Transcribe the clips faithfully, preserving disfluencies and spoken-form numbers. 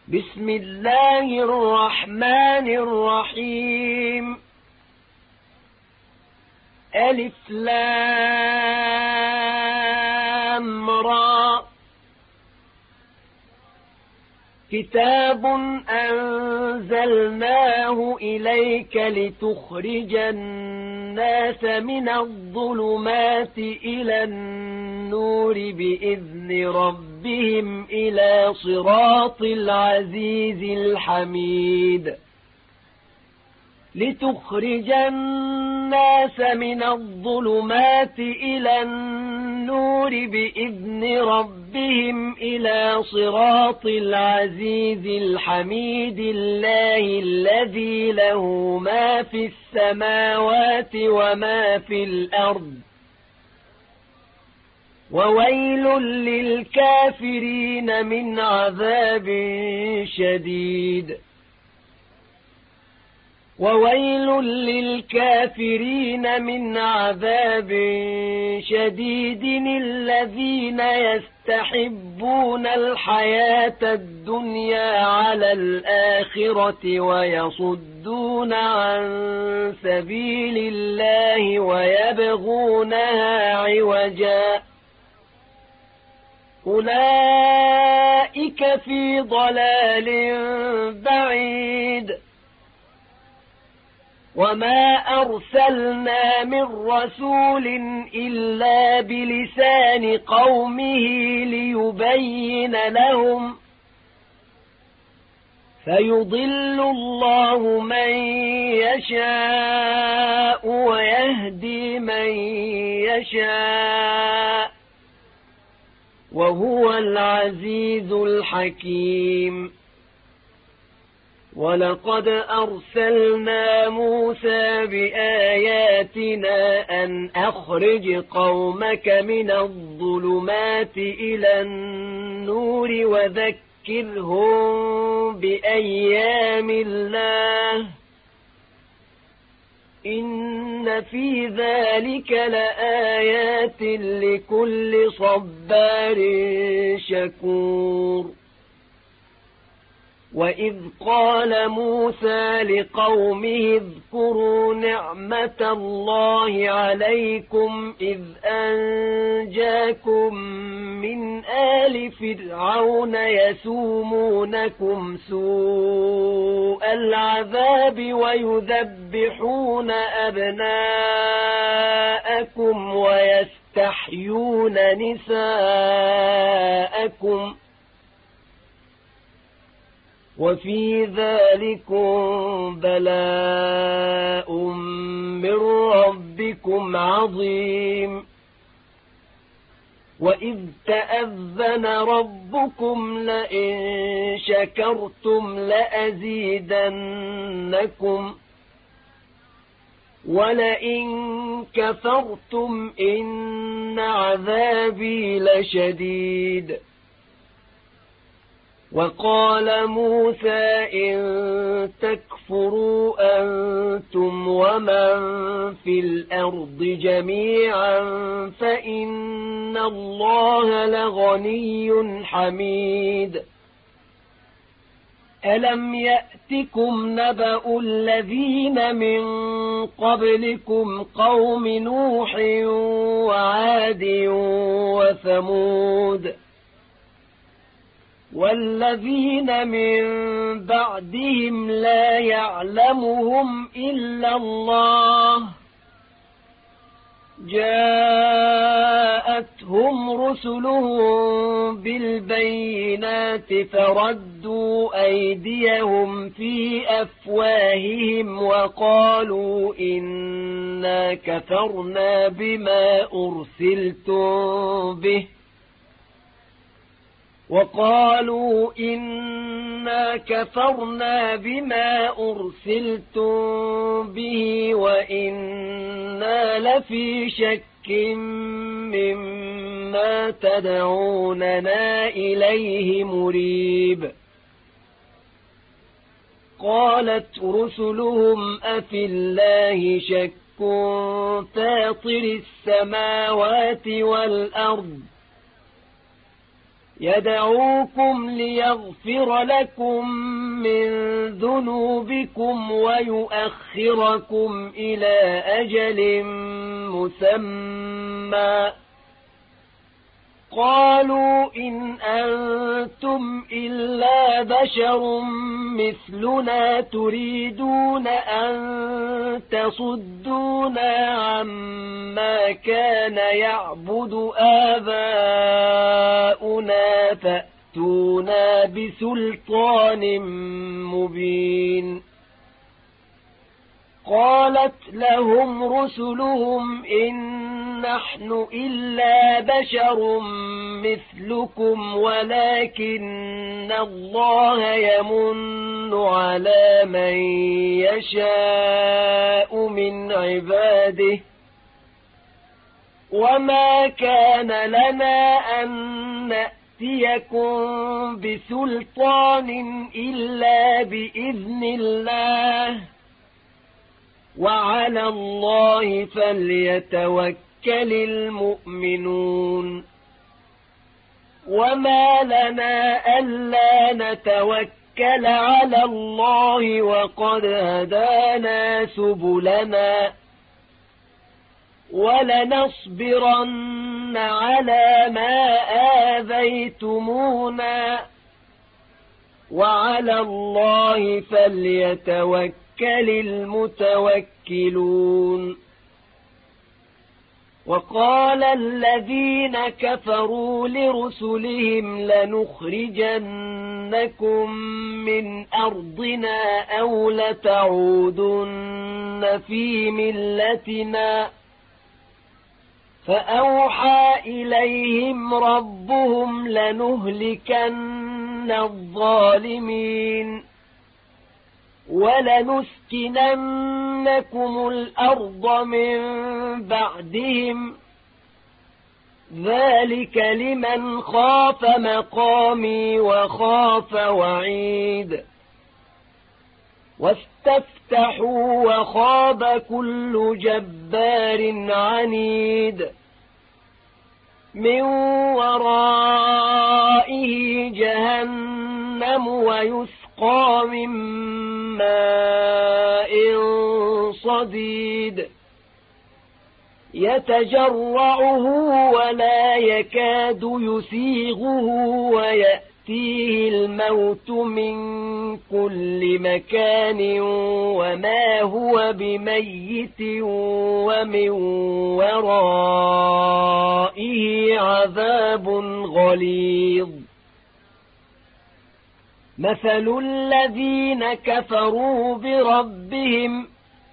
بسم الله الرحمن الرحيم. ألف لام را. كتاب أنزلناه إليك لتخرج الناس من الظلمات إلى النور بإذن ربهم إلى صراط العزيز الحميد. لتخرج الناس من الظلمات إلى النور بإذن ربهم إلى صراط العزيز الحميد الله الذي له ما في السماوات وما في الأرض. وويل للكافرين من عذاب شديد. وويل للكافرين من عذاب شديد الذين يستحبون الحياة الدنيا على الآخرة ويصدون عن سبيل الله ويبغونها عوجا. أولئك في ضلال بعيد. وما أرسلنا من رسول إلا بلسان قومه ليبين لهم. فيضل الله من يشاء ويهدي من يشاء وهو العزيز الحكيم. ولقد أرسلنا موسى بآياتنا أن أخرج قومك من الظلمات إلى النور وذكرهم بأيام الله إن في ذلك لآيات لكل صبار شكور. وإذ قال موسى لقومه اذكروا نعمة الله عليكم إذ أنجاكم من آل فرعون يسومونكم سوء العذاب ويذبحون أبناءكم ويستحيون نساءكم وفي ذلكم بلاء من ربكم عظيم. وإذ تأذن ربكم لئن شكرتم لأزيدنكم ولئن كفرتم إن عذابي لشديد. وقال موسى إن تكفروا أنتم ومن في الأرض جميعا فإن الله لغني حميد. ألم يأتكم نبأ الذين من قبلكم قوم نوح وعاد وثمود والذين من بعدهم لا يعلمهم إلا الله جاءتهم رسلهم بالبينات فردوا أيديهم في أفواههم وقالوا إنا كفرنا بما أرسلتم به وقالوا إنا كفرنا بما أرسلتم به وإنا لفي شك مما تدعوننا إليه مريب. قالت رسلهم أفي الله شك فاطر السماوات والأرض يدعوكم ليغفر لكم من ذنوبكم ويؤخركم إلى أجل مسمى قالوا إن أنتم إلا بشر مثلنا تريدون أن تصدونا عما كان يعبد آباؤنا فأتونا بسلطان مبين قالت لهم رسلهم إن نحن إلا بشر مثلكم ولكن الله يمن على من يشاء من عباده وما كان لنا أن نأتيكم بسلطان إلا بإذن الله وعلى الله فليتوكل المؤمنون وما لنا ألا نتوكل على الله وقد هدانا سبلنا ولنصبرن على ما آذيتمونا وعلى الله فليتوكل المتوكلون وقال الذين كفروا لرسلهم لنخرجنكم من أرضنا أو لتعودن في ملتنا فأوحى إليهم ربهم لنهلكن الظالمين ولنسكننكم الأرض من بعدهم ذلك لمن خاف مقامي وخاف وعيد واستفتحوا وخاب كل جبار عنيد من ورائه جهنم ويسقى من ماء صديد يتجرعه ولا يكاد يسيغه ويأتيه الموت من كل مكان وما هو بميت ومن ورائه عذاب غليظ مثل الذين كفروا بربهم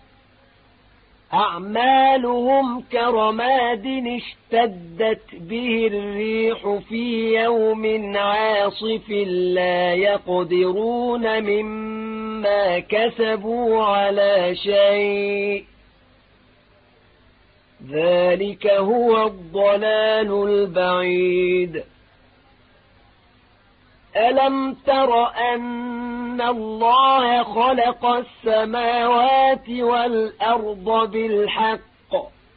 أعمالهم كرماد اشتدت به الريح في يوم عاصف لا يقدرون مما كسبوا على شيء ذلك هو الضلال البعيد ألم تر أن الله خلق السماوات والأرض بالحق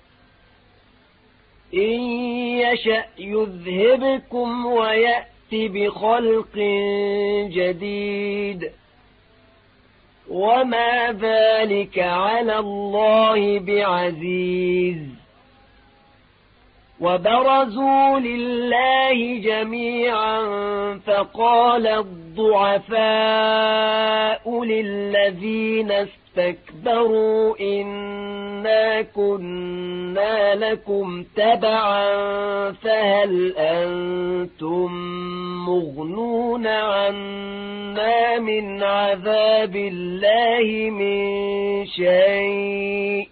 إن يشأ يذهبكم ويأتي بخلق جديد وما ذلك على الله بعزيز وبرزوا لله جميعا فقال الضعفاء للذين استكبروا إنا كنا لكم تبعا فهل أنتم مغنون عنا من عذاب الله من شيء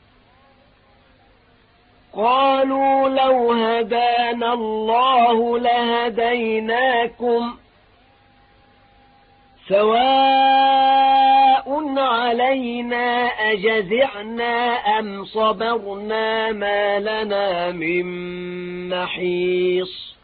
قالوا لو هدانا الله لهديناكم سواء علينا أجزعنا أم صبرنا ما لنا من محيص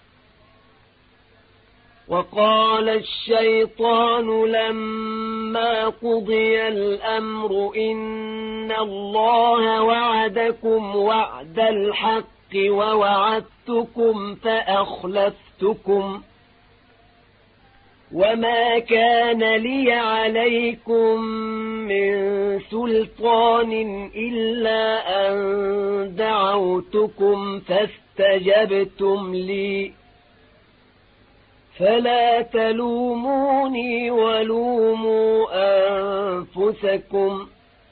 وقال الشيطان لما قضي الأمر إن الله وعدكم وعد الحق ووعدتكم فأخلفتكم وما كان لي عليكم من سلطان إلا أن دعوتكم فاستجبتم لي فلا تلوموني ولوموا أنفسكم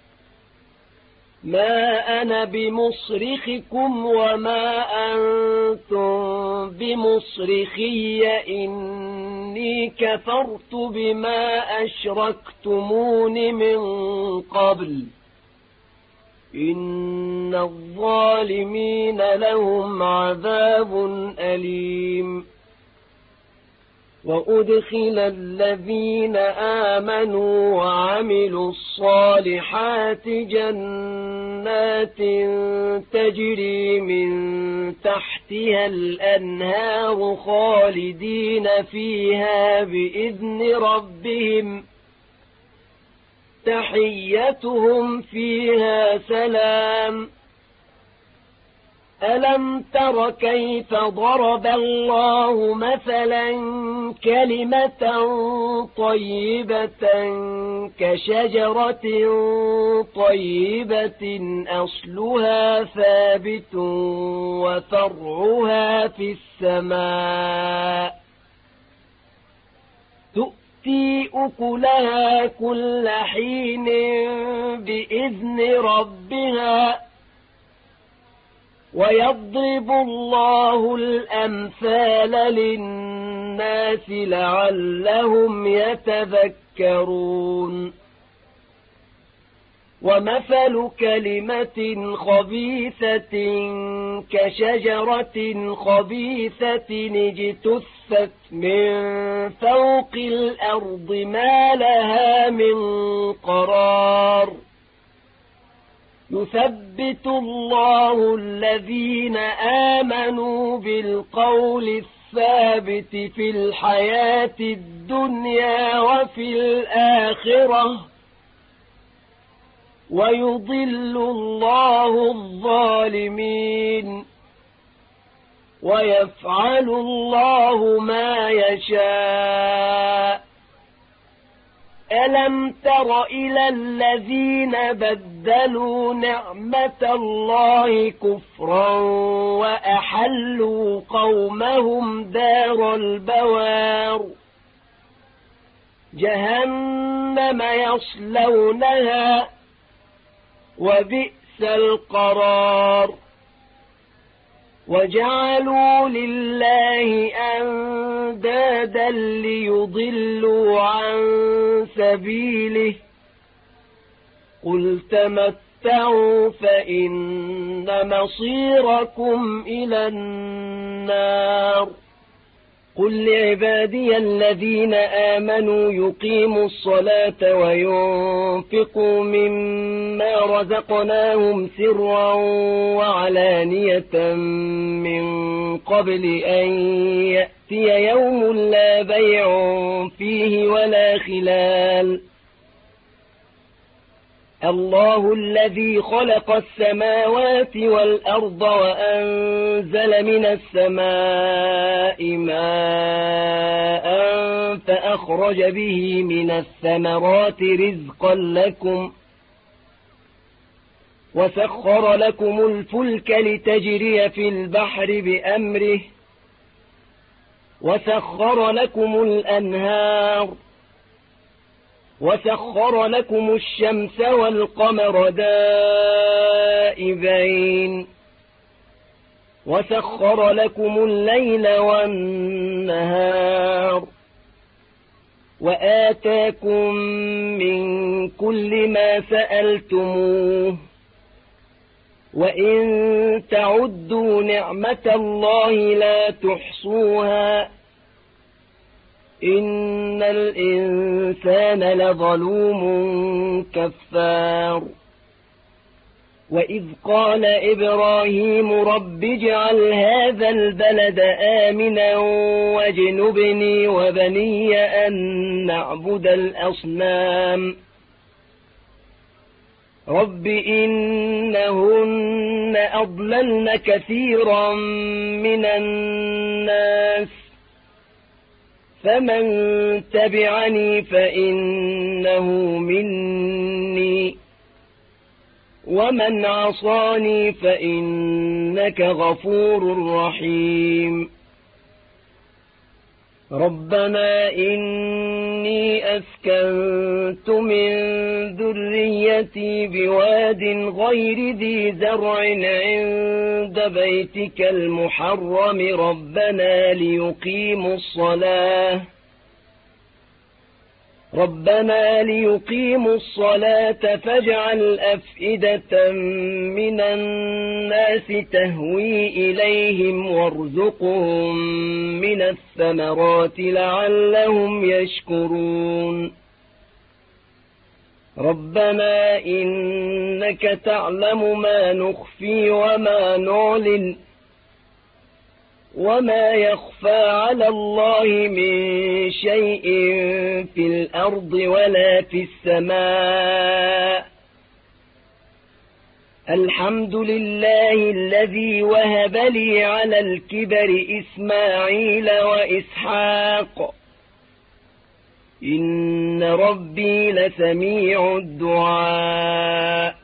ما أنا بمصرخكم وما أنتم بمصرخي إني كفرت بما أشركتمون من قبل إن الظالمين لهم عذاب أليم وأدخل الذين آمنوا وعملوا الصالحات جنات تجري من تحتها الأنهار خالدين فيها بإذن ربهم تحيتهم فيها سلام ألم تر كيف ضرب الله مثلا كلمة طيبة كشجرة طيبة أصلها ثابت وفرعها في السماء تؤتي أكلها كل حين بإذن ربها ويضرب الله الأمثال للناس لعلهم يتذكرون ومثل كلمة خبيثة كشجرة خبيثة اجتثت من فوق الأرض ما لها من قرار يثبت الله الذين آمنوا بالقول الثابت في الحياة الدنيا وفي الآخرة ويضل الله الظالمين ويفعل الله ما يشاء ألم تر إلى الذين بدلوا نعمة الله كفرا وأحلوا قومهم دار البوار جهنم يصلونها وبئس القرار وجعلوا لله أندادا ليضلوا عن سبيله قل تمتعوا فإن مصيركم إلى النار قل لعبادي الذين آمنوا يقيموا الصلاة وينفقوا مما رزقناهم سرا وعلانية من قبل أن يأتي يوم لا بيع فيه ولا خلال الله الذي خلق السماوات والأرض وأنزل من السماء ماء فأخرج به من الثمرات رزقا لكم وسخر لكم الفلك لتجري في البحر بأمره وسخر لكم الأنهار وسخر لكم الشمس والقمر دائبين وسخر لكم الليل والنهار وآتاكم من كل ما سألتموه وإن تعدوا نعمة الله لا تحصوها إن الإنسان لظلوم كفار وإذ قال إبراهيم رب اجعل هذا البلد آمنا واجنبني وبني أن نعبد الأصنام رب إنهن أضللن كثيرا من الناس فمن تبعني فإنه مني ومن عصاني فإنك غفور رحيم ربنا إني أسكنت من ذريتي بواد غير ذي زرع عند بيتك المحرم ربنا ليقيموا الصلاة ربنا ليقيموا الصلاة فاجعل أفئدة من الناس تهوي إليهم وارزقهم من الثمرات لعلهم يشكرون ربنا إنك تعلم ما نخفي وما نعلن وما يخفى على الله من شيء في الأرض ولا في السماء الحمد لله الذي وهب لي على الكبر إسماعيل وإسحاق إن ربي لسميع الدعاء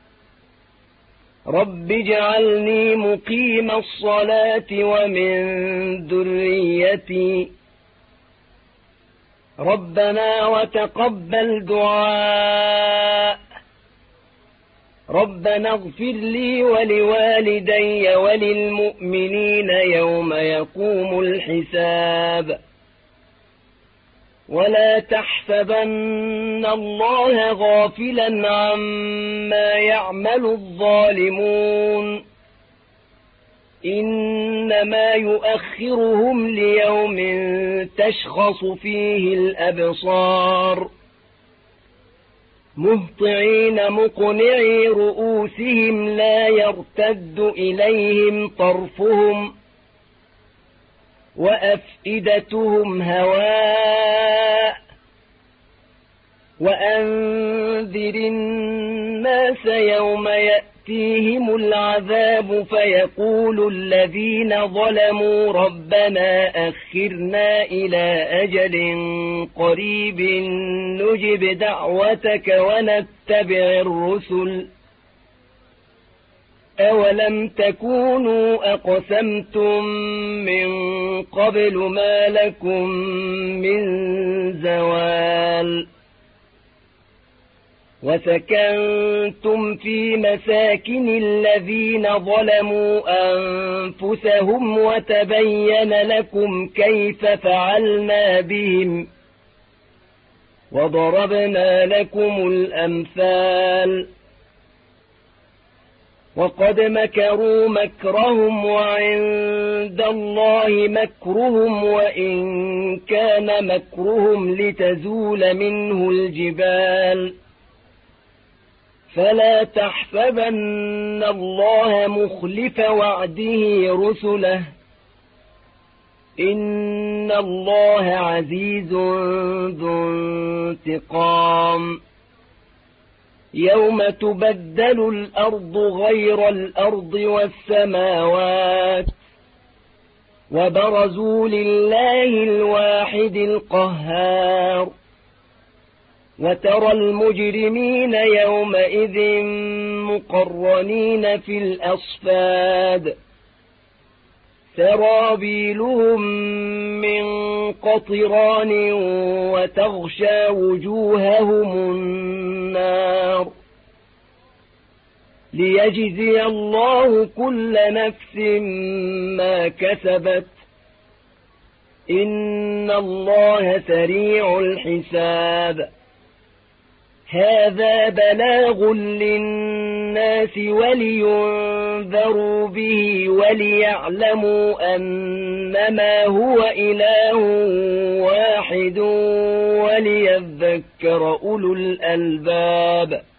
رب اجعلني مقيم الصلاة ومن ذريتي ربنا وتقبل دعاء ربنا اغفر لي ولوالدي وللمؤمنين يوم يقوم الحساب ولا تحسبن الله غافلا عما يعمل الظالمون إنما يؤخرهم ليوم تشخص فيه الأبصار مهطعين مقنعي رؤوسهم لا يرتد إليهم طرفهم وأفئدتهم هواء وأنذر الناس يوم يأتيهم العذاب فيقول الذين ظلموا ربنا أخرنا إلى أجل قريب نجب دعوتك ونتبع الرسل أولم تكونوا أقسمتم من قبل ما لكم من زوال وسكنتم في مساكن الذين ظلموا أنفسهم وتبين لكم كيف فعلنا بهم وضربنا لكم الأمثال وقد مكروا مكرهم وعند الله مكرهم وإن كان مكرهم لتزول منه الجبال فلا تحسبن الله مخلف وعده رسله إن الله عزيز ذو انتقام يوم تبدل الأرض غير الأرض والسماوات وبرزوا لله الواحد القهار وترى المجرمين يومئذ مقرنين في الأصفاد سرابيلهم من قطران وتغشى وجوههم النار ليجزي الله كل نفس ما كسبت إن الله سريع الحساب هذا بلاغ للناس ولينذروا به وليعلموا أنما هو إله واحد وليذكر أولو الألباب